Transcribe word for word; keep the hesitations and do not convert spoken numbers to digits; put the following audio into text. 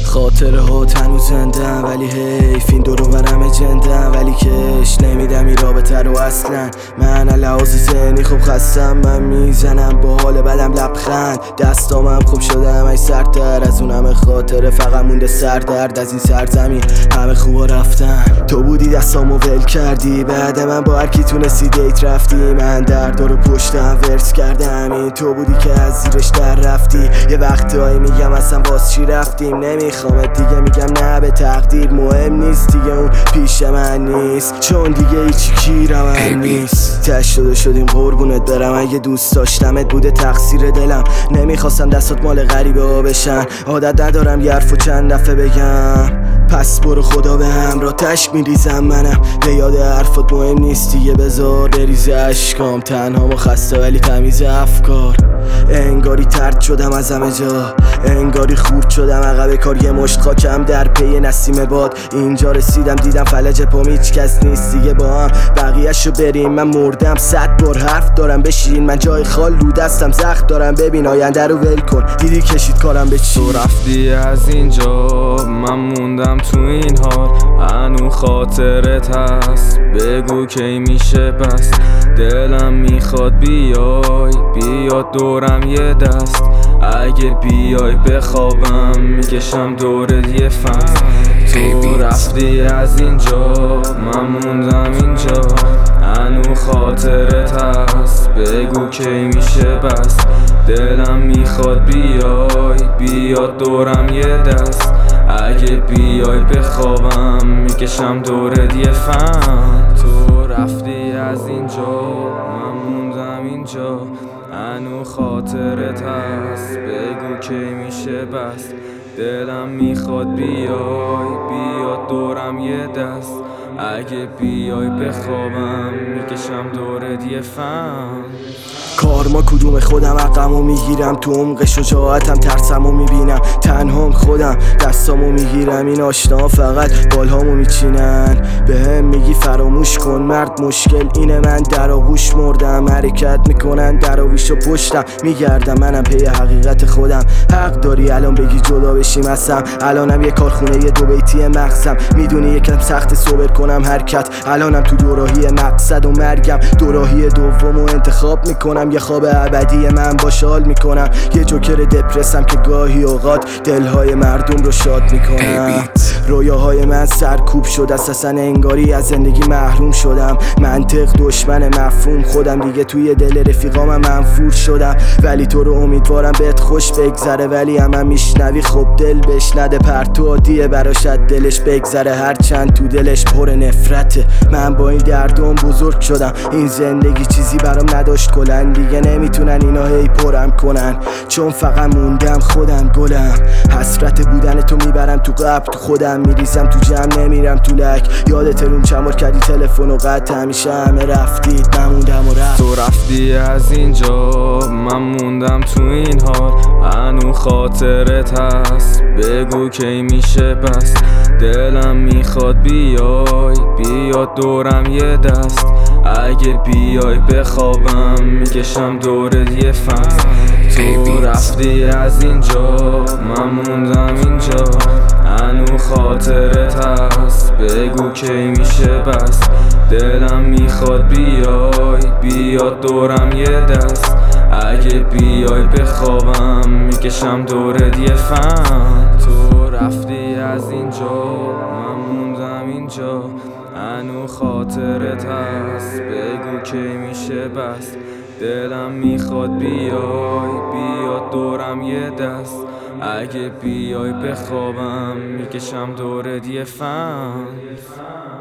خاطره ها تنو زندن ولی حیف این دورو برم جندن ولی کش نمیدم این رابطه رو اصلا. من لحاظ ذهنی خوب خستم، من میزنم با حال بدم لبخند، دستامم خوب شدم ای سرتر از اون همه خاطره، فقط مونده سردرد از این سرزمین همه خوبا رفتن. تو بودی دستامو ول کردی، بعد من با هرکی تونستی دیت رفتی، من درد رو پشتم ورس کردم، این تو بودی که از زیرش در رفتی. یه وقتایی میگم اصلا واس چی رفتیم، نمیخوامت دیگه میگم نه به تقدیر، مهم نیست دیگه اون پیش من نیست، چون دیگه هیچی گیرم هم نیست. تش شده شدیم قربونت برم، اگه دوست داشتمت بوده تقصیر دلم، نمیخواستم دستات مال غریبه ها بشن، عادت ندارم یه حرفو چند دفعه بگم، پس برو خدا به همراه تشک میریزم منم، به یاد حرفات مهم نیست دیگه بذار بریزه اشکام، تنها و خسته ولی تمیز افکار، انگاری ترد شدم از همه جا، انگاری خورد شدم عقب کار، یه مشت خاکم در پی نسیم باد، اینجا رسیدم دیدم فلج پام هیچ کس نیست دیگه با هم بقیه‌شو بریم، من مردم صد بار حرف دارم بشین، من جای خال رو دستم زخم دارم ببین آینده رو ول کن، دیدی کشید کارم به چی. تو رفتی از اینجا من موندم تو این حال، هنو خاطرت هست بگو کی میشه بس، دلم میخواد بیای بیاد دورم یه دست، اگه بیای بخوابم میکشم دورت یه فصل. تو رفتی از اینجا من موندم اینجا، هنو خاطرت هست بگو کی میشه بس، دلم میخواد بیای بیاد دورم یه دست، اگه بیای بخوابم میکشم دورت یه فن. تو رفتی از اینجا من موندم اینجا، هنو خاطرت هست بگو کی میشه بس، دلم میخواد بیای بیاد دورم یه دست، اگه بیای بخوابم میکشم دورت یه فن. کارما کدوم خودم عقمو میگیرم، تو عمق شجاعتم ترسمو میبینم، تنهام خودم دستامو میگیرم، این آشنا فقط بالهامو میچینن، به هم میگی فراموش کن مرد مشکل اینه، من در آغوش مردم، حرکت میکنن دراویشو پشتم میگردم، منم پی حقیقت خودم، حق داری الان بگی جدا بشیم هستم، الانم یه کارخونه یه دو بیتی مغزم، میدونی یکم سخت صبر کنم حرکت، الانم تو دوراهی مقصد و مرگم، دوراهی دومو انتخاب میکنم، یه خواب ابدی من باشال میکنم، یه جوکر دپرسم که گاهی اوقات دلهای مردم رو شاد میکنم، رویاهای من سرکوب شد اساسا انگاری از زندگی محروم شدم، منطق دشمن مفهوم خودم دیگه توی دل رفیقام منفور شدم، ولی تو رو امیدوارم بهت خوش بگذره، ولی هم, هم میشنوی خب دل بشنده، پرتو عادیه براشت دلش بگذره، هرچند تو دلش پر نفرته، من با این دردم بزرگ شدم، این زندگی چیزی برام نداشت کلن، دیگه نمیتونن اینا هی پرم کنن، چون فقط موندم خودم گلم، حسرت بودن تو میبرم تو قبر، تو خودم میریزم تو جمع نمیرم تو لک، یادت روم چمار کردی تلفن و قطع، همیشه همه رفتید من موندم و رفت. تو رفتی از اینجا من موندم تو این حال، هنو خاطرت هست بگو کی میشه بس، دلم میخواد بیای بیاد دورم یه دست، اگه بیای بخوابم میکشم دورت یه فصل. تو رفتی از اینجا من موندم اینجا، هنو خاطرت هست بگو کی میشه بس، دلم میخواد بیای بیاد دورم یه دست، اگه بیای بخوابم میکشم دورت یه فن. تو رفتی از اینجا من موندم اینجا، هنو خاطرت هست بگو کی میشه بس، دلم میخواد بیای بیاد دورم یه دست، اگه بیای بخوابم میکشم دورت یه فن.